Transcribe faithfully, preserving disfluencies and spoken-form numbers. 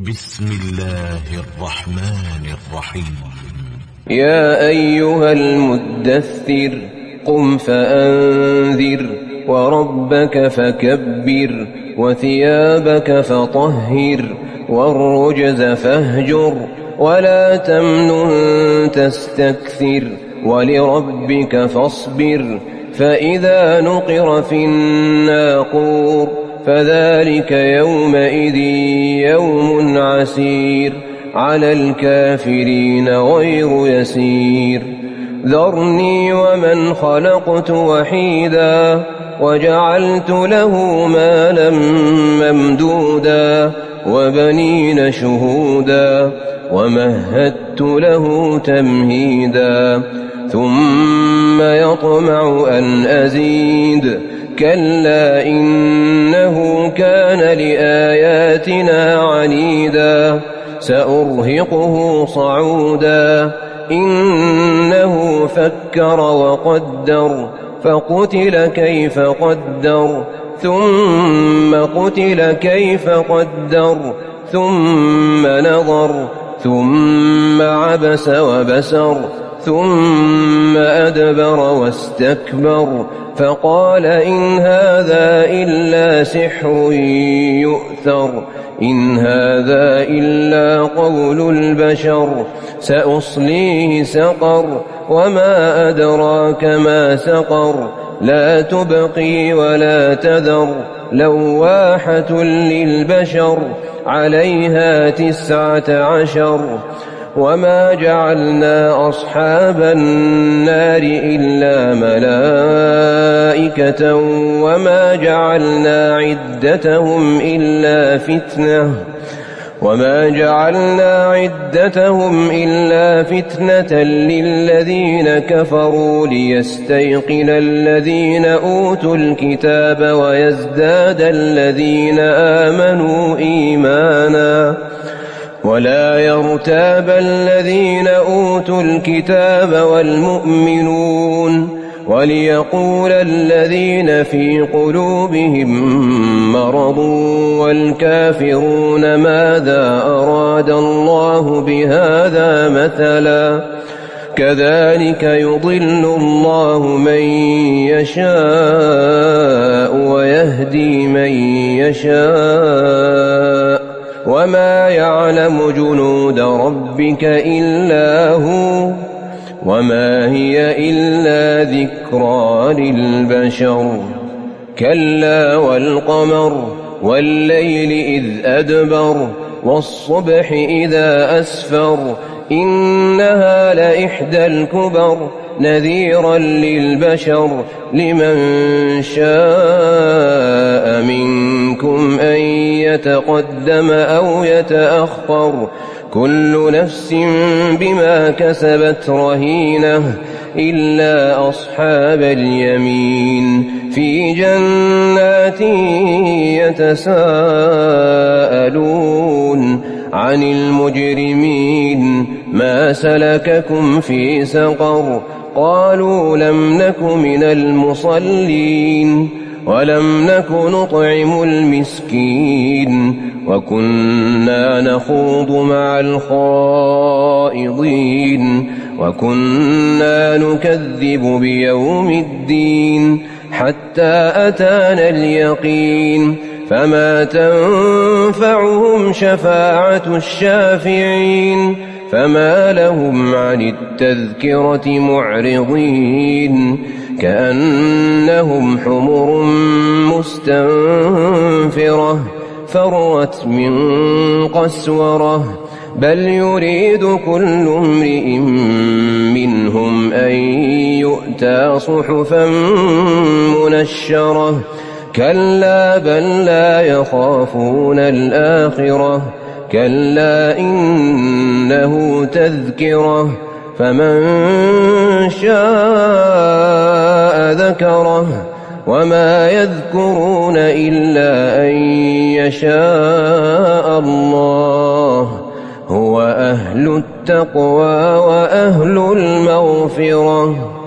بسم الله الرحمن الرحيم. يا أيها المدثر قم فأنذر وربك فكبر وثيابك فطهر والرجز فاهجر ولا تمنن تستكثر ولربك فاصبر فإذا نقر في الناقور فذلك يومئذ يوم عسير على الكافرين غير يسير. ذرني ومن خلقت وحيدا وجعلت له مالا ممدودا وبنين شهودا ومهدت له تمهيدا ثم يطمع أن أزيد كلا إنه كان لآياتنا عنيدا سأرهقه صعودا إنه فكر وقدر فقتل كيف قدر ثم قتل كيف قدر ثم نظر ثم عبس وبسر ثم أدبر واستكبر فقال إن هذا إلا سحر يؤثر إن هذا إلا قول البشر سأصليه سقر وما أدراك ما سقر لا تبقي ولا تذر لواحة للبشر عليها تسعة عشر. وما جعلنا أصحاب النار إلا ملائكة وما جعلنا عدتهم إلا فتنة وما جعلنا عدتهم إلا فتنة للذين كفروا ليستيقن الذين أوتوا الكتاب ويزداد الذين آمنوا إيمانا ولا يرتاب الذين أوتوا الكتاب والمؤمنون وليقول الذين في قلوبهم مرض والكافرون ماذا أراد الله بهذا مثلا كذلك يضل الله من يشاء ويهدي من يشاء وما يعلم جنود ربك إلا هو وما هي إلا ذكرى للبشر. كلا والقمر والليل إذ أدبر والصبح إذا أسفر إنها لإحدى الكبر نذيرا للبشر لمن شاء منكم أن يتقدم أو يتأخر كل نفس بما كسبت رهينة إلا أصحاب اليمين في جنات يتساءلون عن المجرمين ما سلككم في سقر قالوا لم نك من المصلين ولم نك نطعم المسكين وكنا نخوض مع الخائضين وكنا نكذب بيوم الدين حتى أتانا اليقين فما تنفعهم شفاعة الشافعين فما لهم عن التذكرة معرضين كأنهم حمر مستنفرة فرت من قسورة بل يريد كل امرئ منهم أن يؤتى صحفا منشرة كلا بل لا يخافون الآخرة كلا إنه تذكرة فمن شاء ذكره وما يذكرون إلا أن يشاء الله هو أهل التقوى وأهل المغفرة.